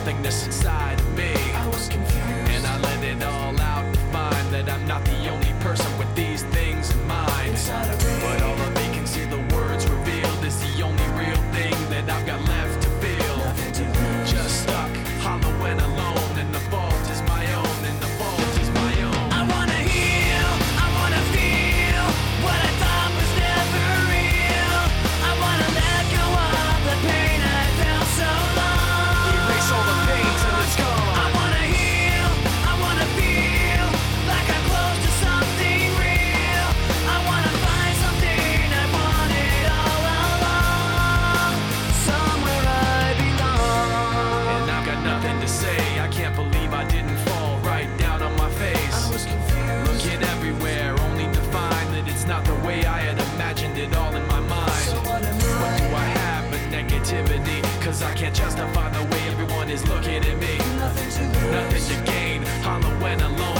nothingness inside of me. I was confused, and I let it all out to find that I'm not the only person with these things in mind. inside of me. But all the vacancy the words revealed is the only real thing that I've got left to feel. Nothing to lose. Just stuck, hollow and alone, and the fault is my own, and the fault is my own. I wanna heal, I wanna feel what I thought was never real. I wanna let go of the pain I felt so long. Erase all the pain till it's gone. I wanna heal, I wanna feel like I'm close to something real. I wanna find something I wanted all along, somewhere I belong. And I've got nothing to say. I can't believe I didn't fall right down on my face. I was confused, Looking everywhere, only to find that it's not the way I had imagined it all in my mind. so what am What do I have but negativity? Cause I can't justify the way everyone is looking at me. Nothing to lose. Nothing to gain, hollow and alone.